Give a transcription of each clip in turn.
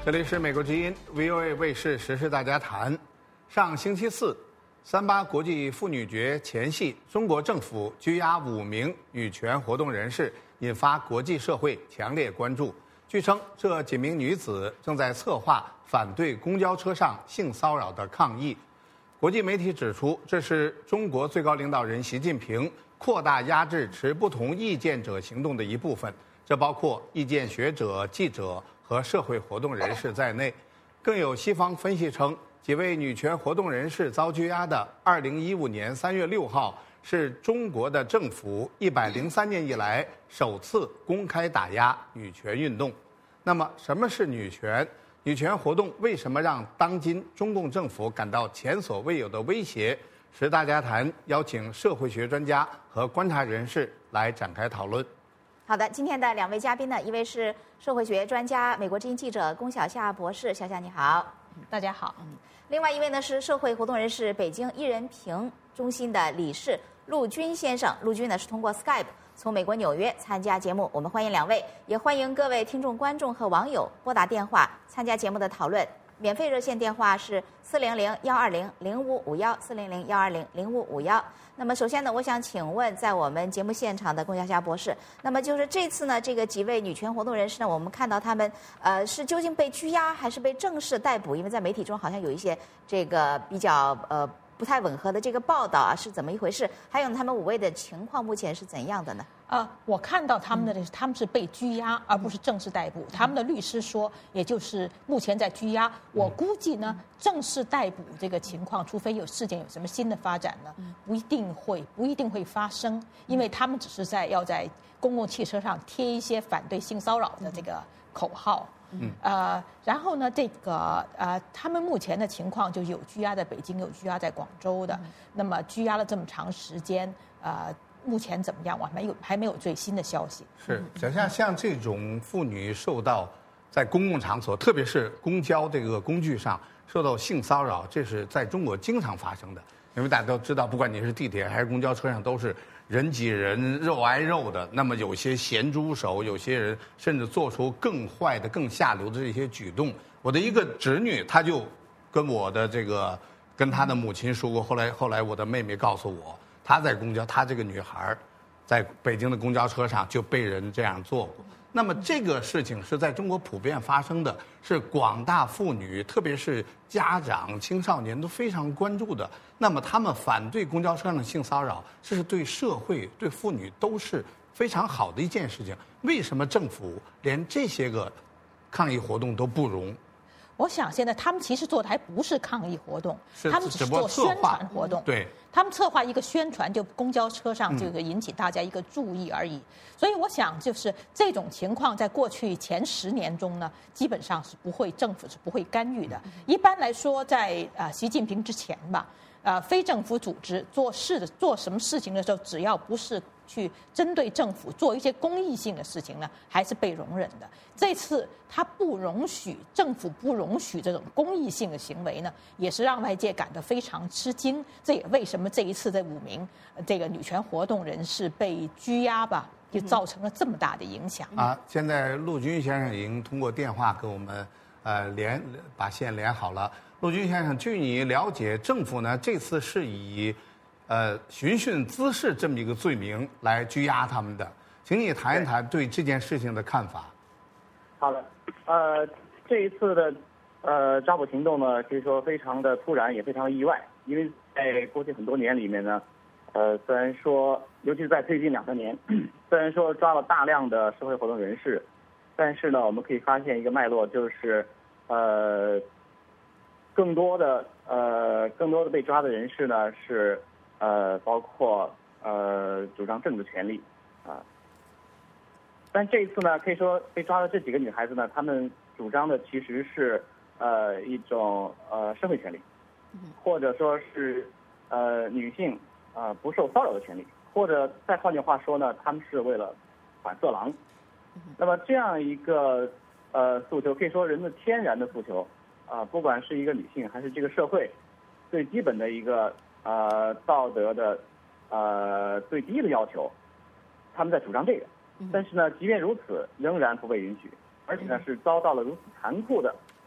这里是美国之音 VOA 卫视时事大家谈。上星期四，38国际妇女节前夕，中国政府拘押5名女权活动人士，引发国际社会强烈关注。据称，这几名女子正在策划反对公交车上性骚扰的抗议。国际媒体指出，这是中国最高领导人习近平扩大压制持不同意见者行动的一部分，这包括意见学者、记者和社会活动人士在内。更有西方分析称，几位女权活动人士遭拘押的2015年3月6号是中国的政府103年以来首次公开打压女权运动。那么，什么是女权？女权活动为什么让当今中共政府感到前所未有的威胁？时大家谈邀请社会学专家和观察人士来展开讨论。 好的，今天的2位嘉宾呢，一位是社会学专家、美国之音记者龚小夏博士，小夏你好。 大家好。 另外一位呢是社会活动人士、北京一人评中心的理事陆军先生。陆军呢是通过 Skype 从美国纽约参加节目，我们欢迎2位，也欢迎各位听众、观众和网友拨打电话参加节目的讨论。免费热线电话是400-120-0551，400-120-0551。那么首先呢，我想请问在我们节目现场的龚小夏博士，那么就是这次呢，这个几位女权活动人士呢，我们看到他们是究竟被拘押还是被正式逮捕？因为在媒体中好像有一些这个比较不太吻合的这个报道啊，是怎么一回事？还有他们5位的情况目前是怎样的呢？ 我看到他们是被拘押，而不是正式逮捕。他们的律师说，也就是目前在拘押。我估计呢，正式逮捕这个情况，除非事件有什么新的发展呢，不一定会发生，因为他们只是要在公共汽车上贴一些反对性骚扰的这个口号。然后呢，他们目前的情况就是有拘押在北京，有拘押在广州的。那么拘押了这么长时间，目前怎么样？我还没有最新的消息。 是，像这种妇女受到在公共场所，特别是公交这个工具上受到性骚扰，这是在中国经常发生的。因为大家都知道，不管你是地铁还是公交车上，都是人挤人、肉挨肉的。那么有些咸猪手，有些人甚至做出更坏的、更下流的这些举动。我的一个侄女，她就跟她的母亲说过，后来我的妹妹告诉我，她这个女孩在北京的公交车上就被人这样做过。那么这个事情是在中国普遍发生的，是广大妇女，特别是家长、青少年都非常关注的。那么他们反对公交车上的性骚扰，这是对社会、对妇女都是非常好的一件事情。为什么政府连这些个抗议活动都不容？ 我想现在他们其实做的还不是抗议活动，他们只是做宣传活动。 对， 他们策划一个宣传，就公交车上这个引起大家一个注意而已。所以我想，就是这种情况，在过去前10年中呢，基本上是政府是不会干预的。一般来说，在习近平之前吧，非政府组织做什么事情的时候，只要不是去针对政府做一些公益性的事情呢，还是被容忍的。这次政府不容许这种公益性的行为呢，也是让外界感到非常吃惊。这也为什么这一次这5名这个女权活动人士被拘押吧，就造成了这么大的影响。 现在陆军先生已经通过电话跟我们把线连好了。陆军先生，据你了解，政府呢这次是以寻衅滋事这么一个罪名来拘押他们的，请你谈一谈对这件事情的看法。 好的，这一次的抓捕行动呢，可以说非常的突然，也非常的意外。因为在过去很多年里面呢，虽然说，尤其是在最近2、3年，虽然说抓了大量的社会活动人士，但是呢，我们可以发现一个脉络，就是更多的被抓的人士呢是包括主张政治权利但这一次呢，可以说被抓的这几个女孩子呢，她们主张的其实是一种社会权利，或者说是女性不受骚扰的权利，或者再换句话说呢，她们是为了反色狼。那么这样一个诉求，可以说人的天然的诉求不管是一个女性还是这个社会最基本的一个道德的最低的要求，他们在主张这个。但是呢，即便如此，仍然不被允许，而且呢是遭到了如此残酷的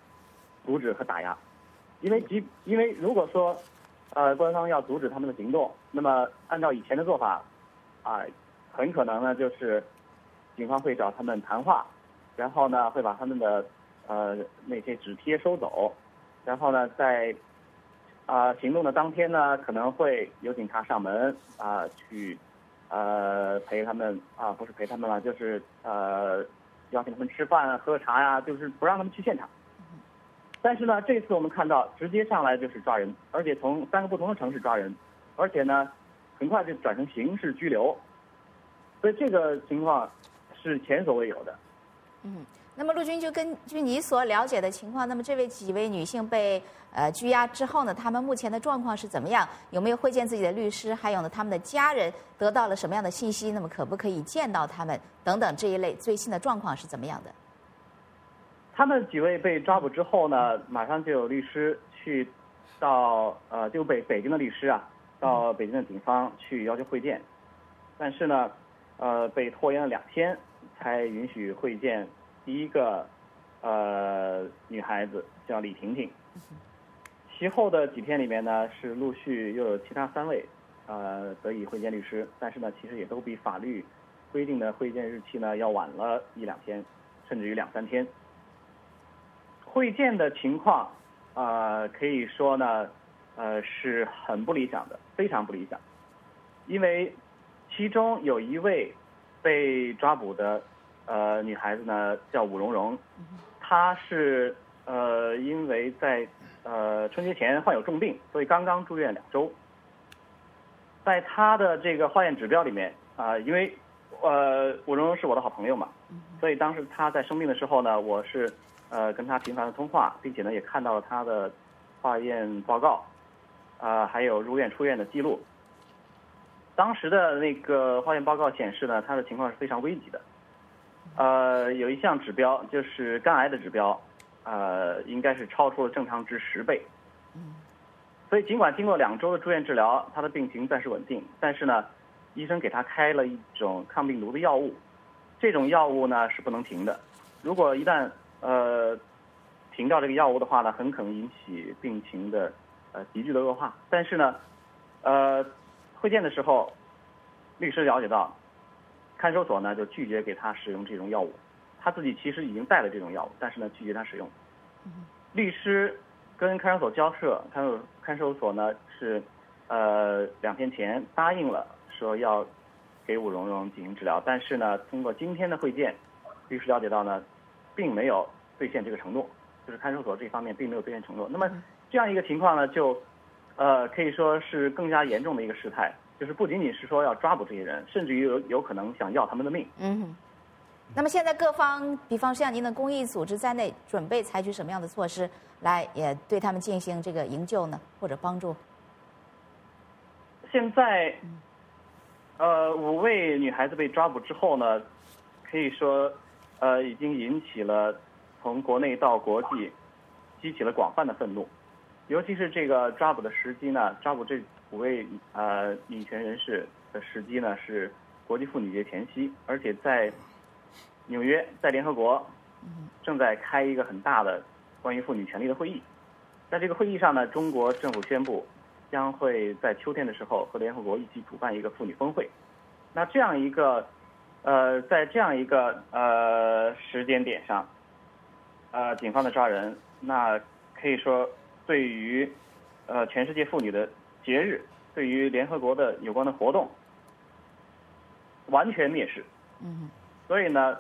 阻止和打压，因为如果说官方要阻止他们的行动，那么按照以前的做法，很可能呢就是警方会找他们谈话，然后呢会把他们的那些纸贴收走，然后呢在行动的当天呢可能会有警察上门去陪他们不是陪他们了，就是邀请他们吃饭喝茶呀，就是不让他们去现场。但是呢，这次我们看到直接上来就是抓人，而且从3个不同的城市抓人，而且呢，很快就转成刑事拘留，所以这个情况是前所未有的。 那么陆军就根据你所了解的情况，那么这几位女性被拘押之后呢，她们目前的状况是怎么样？有没有会见自己的律师？还有呢，他们的家人得到了什么样的信息？那么可不可以见到他们？等等这一类最新的状况是怎么样的？ 他们几位被抓捕之后呢，马上就有律师去到就北京的律师到北京的警方去要求会见，但是呢，被拖延了2天才允许会见第一个女孩子叫李婷婷。其后的几天里面呢，是陆续又有其他3位得以会见律师，但是呢，其实也都比法律规定的会见日期呢要晚了1-2天，甚至于2-3天。会见的情况可以说呢是很不理想的，非常不理想，因为其中有一位被抓捕的女孩子呢叫武荣荣，她是因为在春节前患有重病，所以刚刚住院2周。在她的这个化验指标里面因为武荣荣是我的好朋友嘛，所以当时她在生病的时候呢，我是跟她频繁的通话，并且呢也看到了她的化验报告还有入院出院的记录。当时的那个化验报告显示呢，她的情况是非常危急的。有一项指标就是肝癌的指标，应该是超出了正常值10倍。所以尽管经过2周的住院治疗，她的病情暂时稳定，但是呢，医生给她开了一种抗病毒的药物，这种药物呢是不能停的。如果一旦停掉这个药物的话呢，很可能引起病情的急剧的恶化。但是呢，会见的时候，律师了解到，看守所呢就拒绝给他使用这种药物，他自己其实已经带了这种药物，但是呢拒绝他使用。律师跟看守所交涉，看守所呢是2天前答应了说要给武荣荣进行治疗，但是呢通过今天的会见，律师了解到呢并没有兑现这个承诺，就是看守所这方面并没有兑现承诺。那么这样一个情况呢，就可以说是更加严重的一个事态，就是不仅仅是说要抓捕这些人，甚至于有可能想要他们的命。 那么现在各方，比方像您的公益组织在内，准备采取什么样的措施来也对他们进行这个营救呢，或者帮助？ 现在5位女孩子被抓捕之后呢，可以说已经引起了从国内到国际激起了广泛的愤怒，尤其是这个抓捕的时机呢，抓捕这5位女权人士的时机呢是国际妇女节前夕，而且在纽约，在联合国正在开一个很大的关于妇女权利的会议。在这个会议上呢，中国政府宣布将会在秋天的时候和联合国一起主办一个妇女峰会。那这样一个在这样一个时间点上，警方的抓人，那可以说对于全世界妇女的节日，对于联合国的有关的活动，完全蔑视。所以呢，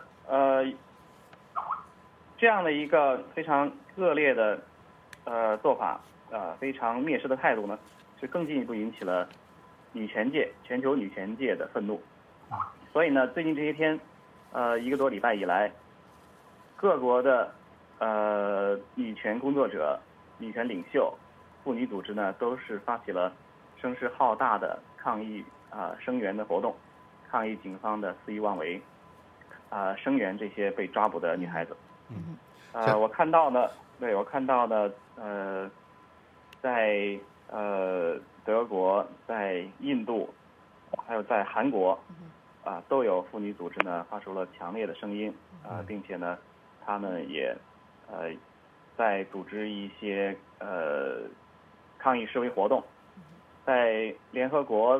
这样的一个非常恶劣的做法，非常蔑视的态度呢，是更进一步引起了全球女权界的愤怒。所以呢，最近这些天，1个多礼拜以来，各国的女权工作者、女权领袖、妇女组织呢，都是发起了声势浩大的抗议声援的活动，抗议警方的肆意妄为，声援这些被抓捕的女孩子。我看到呢，在德国、在印度，还有在韩国，都有妇女组织呢发出了强烈的声音，并且呢，他们也在组织一些抗议示威活动，在联合国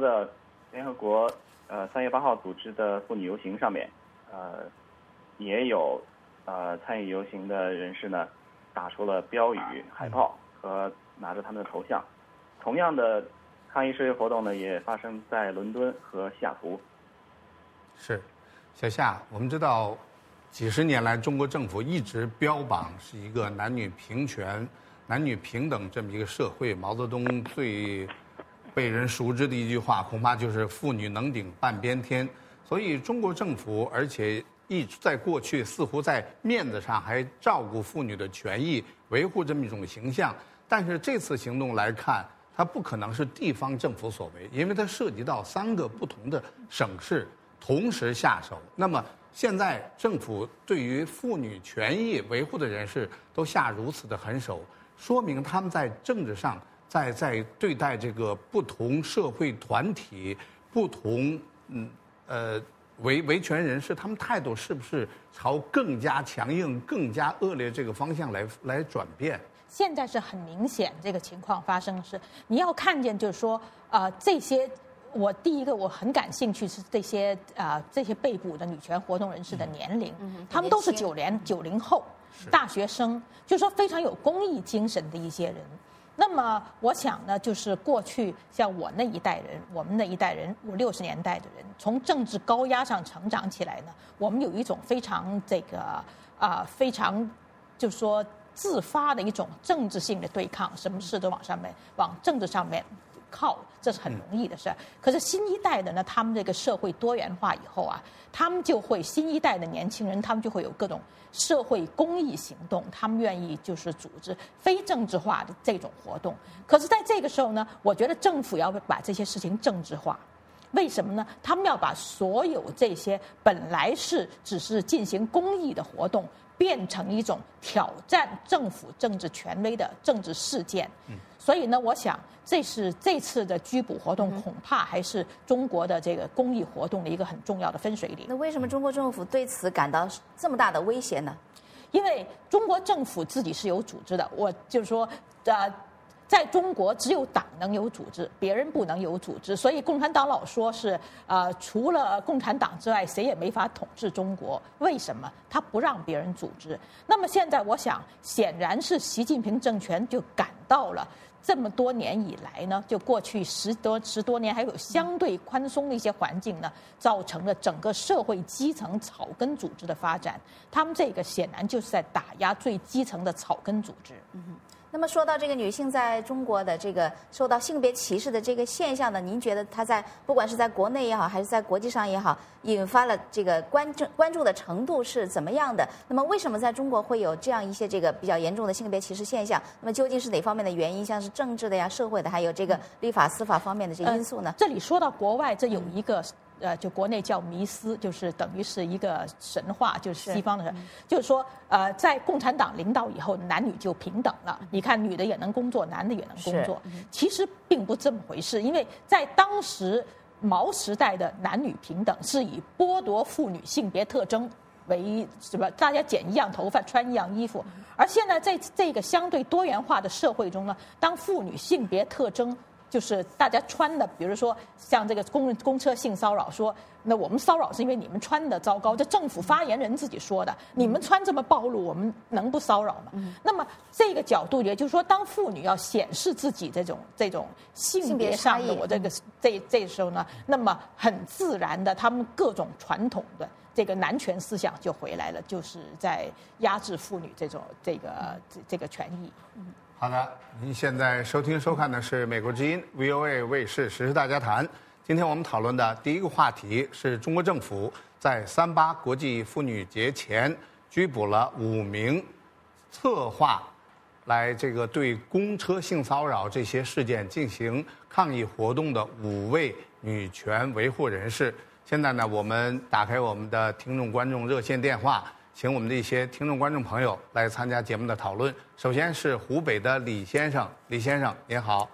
3月8号组织的妇女游行上面，也有参与游行的人士呢打出了标语、海报和拿着他们的头像。同样的抗议示威活动呢，也发生在伦敦和西雅图。 是，小夏，我们知道，几十年来中国政府一直标榜是一个男女平权、男女平等这么一个社会。毛泽东最被人熟知的一句话，恐怕就是"妇女能顶半边天"。所以中国政府，而且一直在过去似乎在面子上还照顾妇女的权益，维护这么一种形象。但是这次行动来看，它不可能是地方政府所为，因为它涉及到3个不同的省市同时下手。那么现在政府对于妇女权益维护的人士都下如此的狠手，说明他们在政治上，在对待这个不同社会团体、不同维权人士，他们态度是不是朝更加强硬、更加恶劣这个方向来转变？ 现在是很明显，这个情况发生是你要看见，就是说，这些第一个我很感兴趣是这些被捕的女权活动人士的年龄，他们都是90后大学生，就是说非常有公益精神的一些人。那么我想呢，就是过去像我们那一代人，50、60年代的人，从政治高压上成长起来呢，我们有一种非常非常就是说自发的一种政治性的对抗，什么事都往政治上面靠，这是很容易的事。可是新一代的呢，他们这个社会多元化以后啊，他们就会新一代的年轻人，他们就会有各种社会公益行动，他们愿意就是组织非政治化的这种活动。可是在这个时候呢，我觉得政府要把这些事情政治化。为什么呢？他们要把所有这些本来只是进行公益的活动，变成一种挑战政府政治权威的政治事件。所以呢，我想这次的拘捕活动，恐怕还是中国的这个公益活动的一个很重要的分水岭。 那为什么中国政府对此感到这么大的威胁呢？ 因为中国政府自己是有组织的，我就是说，在中国只有党能有组织，别人不能有组织。所以共产党老说是除了共产党之外，谁也没法统治中国。为什么？他不让别人组织。那么现在我想，显然是习近平政权就感到了。这么多年以来呢，就过去十多年，还有相对宽松的一些环境呢，造成了整个社会基层草根组织的发展。他们这个显然就是在打压最基层的草根组织。 那么说到这个女性在中国的这个受到性别歧视的这个现象呢，您觉得它不管是在国内也好，还是在国际上也好，引发了这个关注的程度是怎么样的？那么为什么在中国会有这样一些这个比较严重的性别歧视现象？那么究竟是哪方面的原因？像是政治的呀、社会的，还有这个立法、司法方面的这些因素呢？ 这里说到国外，这有一个。就国内叫迷思，就是等于是一个神话，就是西方的，就是说，在共产党领导以后，男女就平等了。你看，女的也能工作，男的也能工作。其实并不这么回事，因为在当时毛时代的男女平等是以剥夺妇女性别特征为什么？大家剪一样头发，穿一样衣服。而现在在这个相对多元化的社会中呢，当妇女性别特征就是大家穿的，比如说像这个公车性骚扰，说那我们骚扰是因为你们穿的糟糕，这政府发言人自己说的，你们穿这么暴露，我们能不骚扰吗？那么这个角度，也就是说，当妇女要显示自己这种性别上的我这时候呢，那么很自然的，他们各种传统的这个男权思想就回来了，就是在压制妇女这个权益。 好的，您现在收听收看的是美国之音 VOA 卫视时事大家谈。今天我们讨论的第一个话题是中国政府在38国际妇女节前拘捕了5名策划来这个对公车性骚扰这些事件进行抗议活动的5位女权维护人士。现在呢，我们打开我们的听众观众热线电话，请我们的一些听众观众朋友来参加节目的讨论。首先是湖北的李先生，李先生您好。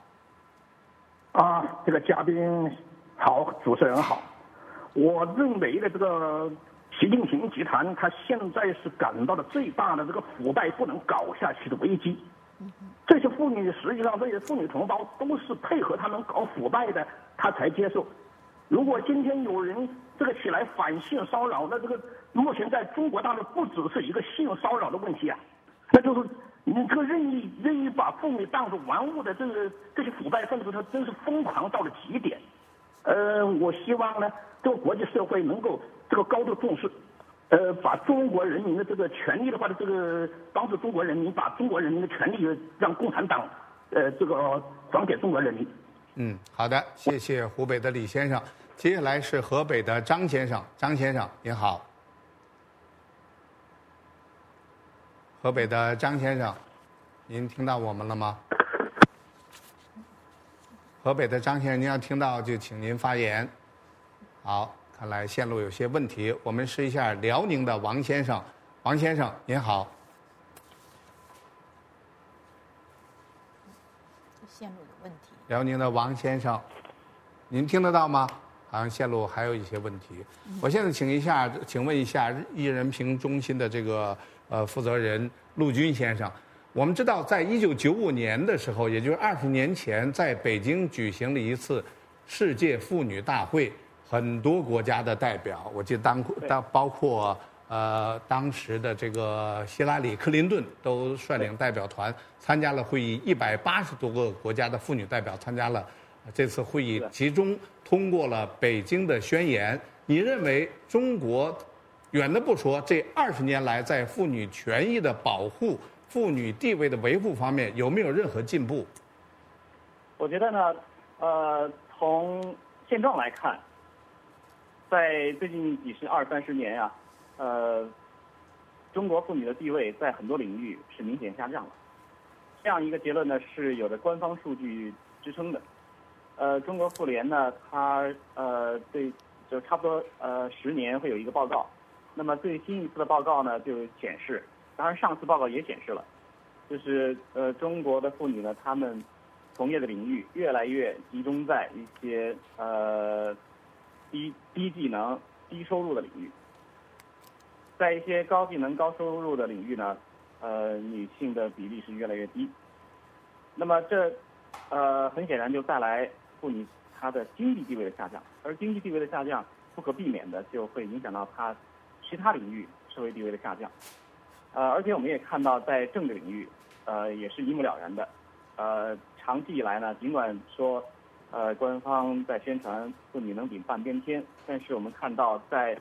这个嘉宾好，主持人好。我认为的这个习近平集团他现在是感到了最大的这个腐败不能搞下去的危机。这些妇女实际上这些妇女同胞都是配合他们搞腐败的，他才接受。如果今天有人这个起来反性骚扰，那这个目前在中国大陆不只是一个性骚扰的问题啊，那就是你这个任意把妇女当作玩物的这些腐败分子，他真是疯狂到了极点。我希望呢，这个国际社会能够这个高度重视，把中国人民的这个权利的话的这个帮助中国人民把中国人民的权利让共产党这个还给中国人民。 好的，谢谢湖北的李先生。接下来是河北的张先生，张先生您好。河北的张先生，您听到我们了吗？河北的张先生，您要听到就请您发言。好，看来线路有些问题，我们试一下辽宁的王先生。王先生您好。 线路有问题。 辽宁的王先生，您听得到吗？好像线路还有一些问题。我现在请问一下艺人评中心的这个负责人陆军先生。我们知道，在1995年的时候，也就是20年前，在北京举行了一次世界妇女大会，很多国家的代表，我记得包括当时的这个希拉里·克林顿都率领代表团参加了会议，180多个国家的妇女代表参加了这次会议，其中通过了北京的宣言。你认为中国远的不说，这20年来在妇女权益的保护、妇女地位的维护方面有没有任何进步？ 我觉得呢，从现状来看，在最近20-30年啊，中国妇女的地位在很多领域是明显下降了。这样一个结论呢，是有着官方数据支撑的。中国妇联呢，它就差不多10年会有一个报告。那么最新一次的报告呢，就显示，当然上次报告也显示了，就是中国的妇女呢，她们从业的领域越来越集中在一些低技能、低收入的领域。在一些高技能、高收入的领域呢，女性的比例是越来越低。那么这很显然就带来妇女她的经济地位的下降，而经济地位的下降不可避免的就会影响到她其他领域社会地位的下降。而且我们也看到在政治领域，也是一目了然的。长期以来呢，尽管说官方在宣传妇女能顶半边天，但是我们看到在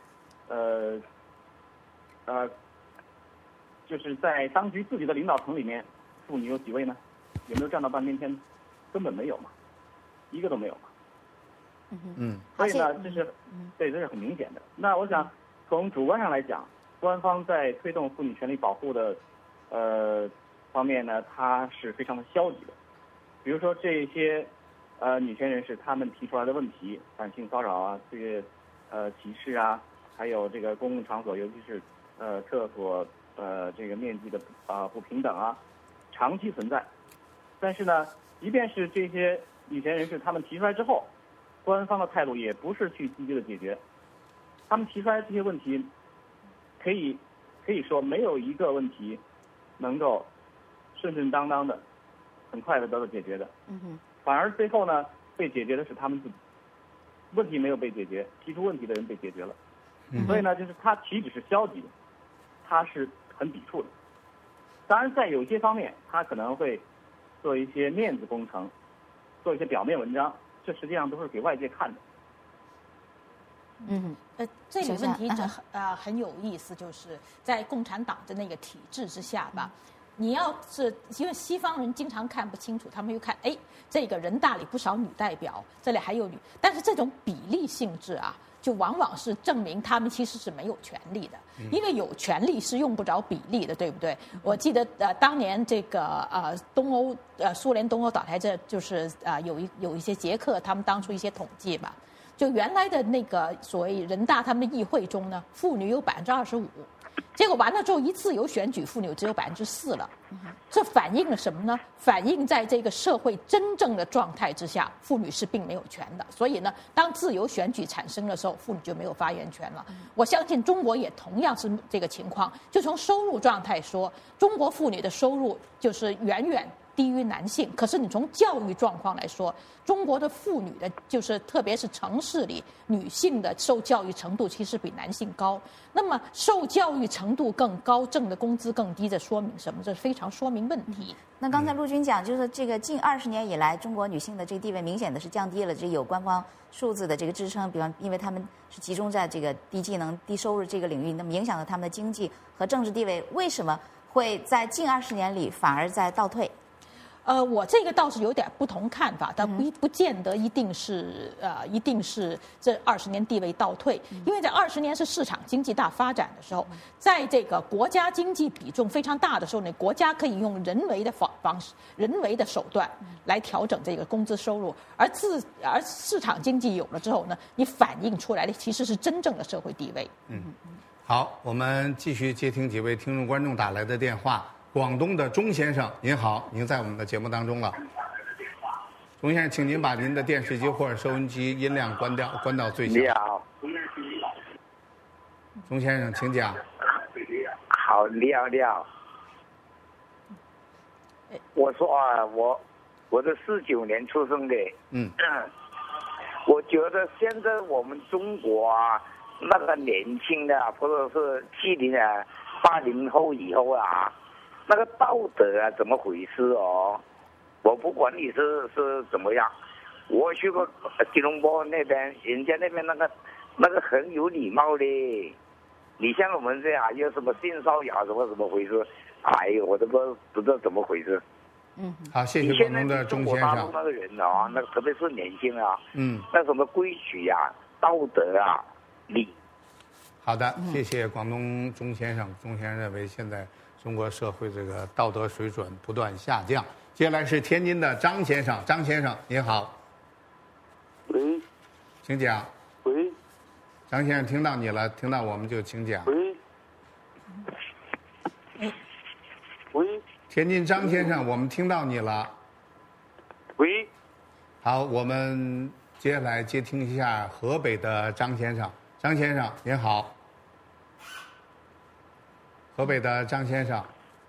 就是在当局自己的领导层里面，妇女有几位呢？有没有占到半边天？根本没有嘛，一个都没有嘛。所以呢，这是很明显的。那我想从主观上来讲，官方在推动妇女权利保护的方面呢，它是非常的消极的。比如说这些女权人士他们提出来的问题，反性骚扰啊，这个歧视啊，还有这个公共场所，尤其是厕所这个面积的不平等啊，长期存在。但是呢，即便是这些女权人士他们提出来之后，官方的态度也不是去积极的解决。他们提出来这些问题，可以说没有一个问题能够顺顺当当的、很快的得到解决的。反而最后呢，被解决的是他们自己，问题没有被解决，提出问题的人被解决了。所以呢，就是他岂止是消极的，他是很抵触的。当然，在有些方面，他可能会做一些面子工程，做一些表面文章，这实际上都是给外界看的。 这个问题很有意思，就是在共产党的那个体制之下吧，你要是因为西方人经常看不清楚，他们又看，这个人大里不少女代表，这里还有女，但是这种比例性质啊，就往往是证明他们其实是没有权利的，因为有权利是用不着比例的，对不对？我记得当年这个东欧苏联东欧倒台，这就是有一些捷克他们当初一些统计吧。就原来的那个所谓人大他们的议会中呢，妇女有25%， 结果完了之后，一自由选举，妇女只有4%了。这反映了什么呢？反映在这个社会真正的状态之下，妇女是并没有权的。所以呢，当自由选举产生的时候，妇女就没有发言权了。我相信中国也同样是这个情况。就从收入状态说，中国妇女的收入就是远远低于男性。可是你从教育状况来说，中国的妇女的，就是特别是城市里女性的受教育程度其实比男性高。那么受教育程度更高，挣的工资更低，这说明什么？这非常说明问题。 那刚才陆军讲，就是这个近20年以来，中国女性的这个地位明显的是降低了，这有官方数字的这个支撑，比方因为他们是集中在这个低技能、低收入这个领域，那么影响了他们的经济和政治地位。为什么会在近20年里反而在倒退？ 我这个倒是有点不同看法，但不见得一定是这20年地位倒退，因为在20年是市场经济大发展的时候，在这个国家经济比重非常大的时候呢，国家可以用人为的方式、人为的手段来调整这个工资收入，而市场经济有了之后呢，你反映出来的其实是真正的社会地位。 好，我们继续接听几位听众观众打来的电话。广东的钟先生，您好，您在我们的节目当中了。钟先生，请您把您的电视机或者收音机音量关到最小。 你好， 钟先生，请讲。 好，你好。我说啊，我是49年出生的。我觉得现在我们中国啊，那个年轻的或者是70啊、80后以后啊。那个道德啊，怎么回事哦？我不管你是怎么样，我去过吉隆坡那边，人家那边那个很有礼貌的。你像我们这样有什么性骚扰什么回事？哎呦，我都不知道怎么回事。 好，谢谢广东的钟先生。 大陆那个人啊，那特别是年轻啊，那什么规矩啊、道德啊、礼。 好的，谢谢广东钟先生。钟先生认为现在中国社会这个道德水准不断下降。接下来是天津的张先生，张先生您好。 喂， 请讲。 喂， 张先生听到你了，听到我们就请讲。 喂， 天津张先生，我们听到你了。 喂， 好，我们接下来接听一下河北的张先生，张先生您好。河北的张先生，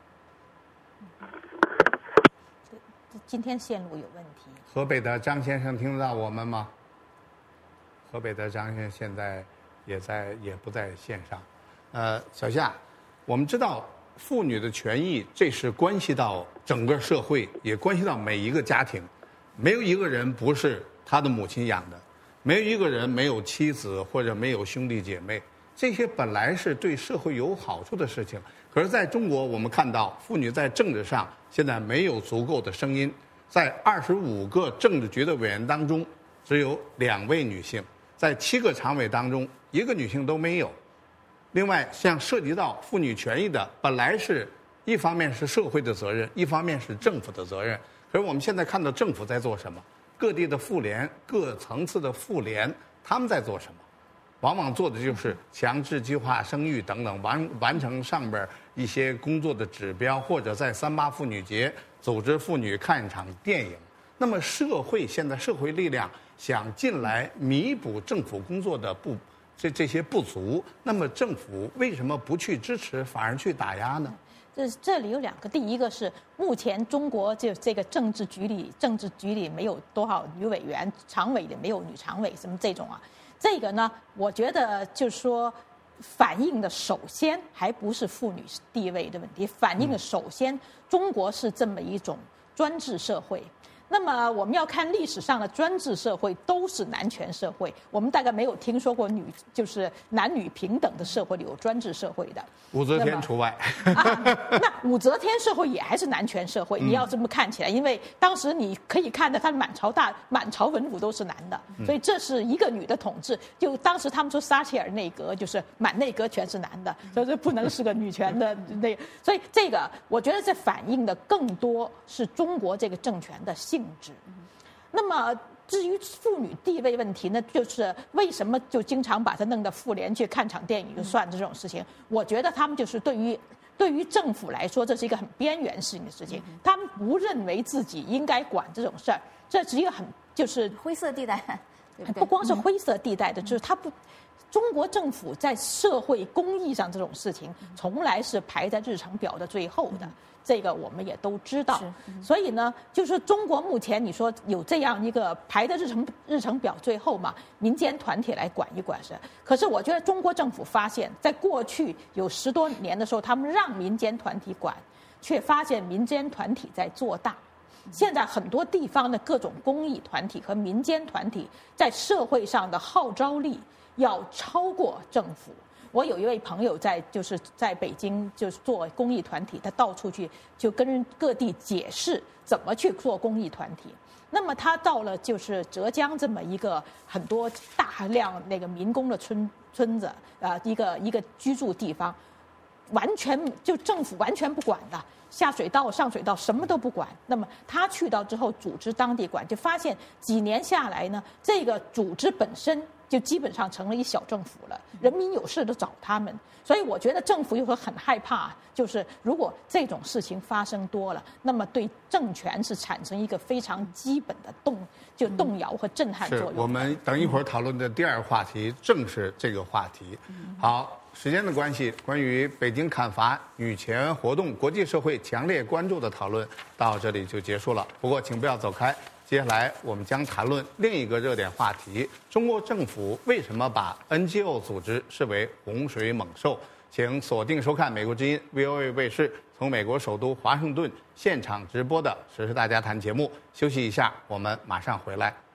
今天线路有问题。 河北的张先生听得到我们吗？河北的张先生现在也不在线上。小夏，我们知道妇女的权益，这是关系到整个社会，也关系到每一个家庭。没有一个人不是他的母亲养的，没有一个人没有妻子或者没有兄弟姐妹。这些本来是对社会有好处的事情，可是在中国我们看到妇女在政治上现在没有足够的声音，在25个政治局的委员当中只有2位女性，在7个常委当中1个女性都没有。另外像涉及到妇女权益的，本来是一方面是社会的责任，一方面是政府的责任，可是我们现在看到政府在做什么，各地的妇联、各层次的妇联他们在做什么，往往做的就是强制计划生育等等，完成上边一些工作的指标，或者在38妇女节组织妇女看一场电影。那么社会现在社会力量想进来弥补政府工作的这些不足，那么政府为什么不去支持，反而去打压呢？ 这里有2个，第一个是目前中国就这个政治局里没有多少女委员，常委里没有女常委，什么这种啊。这个呢，我觉得就是说，反映的首先还不是妇女地位的问题，反映的首先中国是这么一种专制社会。那么我们要看历史上的专制社会都是男权社会，我们大概没有听说过就是男女平等的社会里有专制社会的。 武则天除外。 那武则天社会也还是男权社会，你要这么看起来，因为当时你可以看到他满朝文武都是男的，所以这是一个女的统治。就当时他们说撒切尔内阁就是满内阁全是男的，所以这不能是个女权的那个。所以这个我觉得这反映的更多是中国这个政权的性质。那么至于妇女地位问题呢，就是为什么就经常把它弄到妇联去看场电影就算这种事情？我觉得他们就是对于政府来说，这是一个很边缘性的事情，他们不认为自己应该管这种事儿，这是一个很就是灰色地带，对不对？ 不光是灰色地带的，就是他不。中国政府在社会公益上这种事情，从来是排在日程表的最后的，这个我们也都知道。所以呢，就是中国目前你说有这样一个排在日程表最后嘛，民间团体来管一管是。可是我觉得中国政府发现，在过去有10多年的时候，他们让民间团体管，却发现民间团体在做大。现在很多地方的各种公益团体和民间团体在社会上的号召力要超过政府。我有一位朋友就是在北京就是做公益团体，他到处去就跟各地解释怎么去做公益团体。那么他到了就是浙江这么一个很多大量那个民工的村子一个居住地方，完全就政府完全不管的。下水道、上水道什么都不管，那么他去到之后组织当地管，就发现几年下来呢，这个组织本身就基本上成了一小政府了，人民有事都找他们。所以我觉得政府又会很害怕，就是如果这种事情发生多了，那么对政权是产生一个非常基本的动摇和震撼作用。 我们等一会儿讨论的第2个话题正是这个话题。好。时间的关系，关于北京砍伐女权活动，国际社会强烈关注的讨论到这里就结束了。不过，请不要走开，接下来我们将谈论另一个热点话题：中国政府为什么把 NGO 组织视为洪水猛兽？请锁定收看美国之音 VOA 卫视从美国首都华盛顿现场直播的《时事大家谈》节目。休息一下，我们马上回来。